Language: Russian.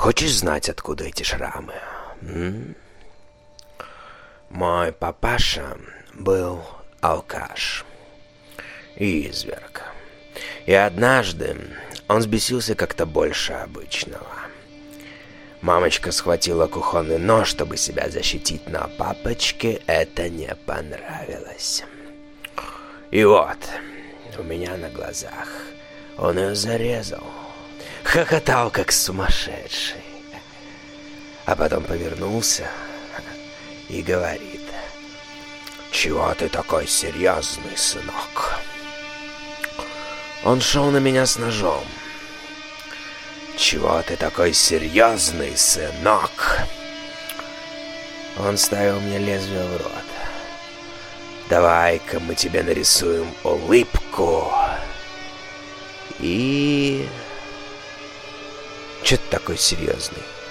Хочешь знать, откуда эти шрамы? Мой папаша был алкаш и изверг. И однажды он взбесился как-то больше обычного. Мамочка схватила кухонный нож, чтобы себя защитить, но папочке это не понравилось. И вот, у меня на глазах он ее зарезал. Хохотал, как сумасшедший. А потом повернулся и говорит: «Чего ты такой серьезный, сынок?» Он шел на меня с ножом. «Чего ты такой серьезный, сынок?» Он ставил мне лезвие в рот. «Давай-ка мы тебе нарисуем улыбку». И... Чё ты такой серьезный?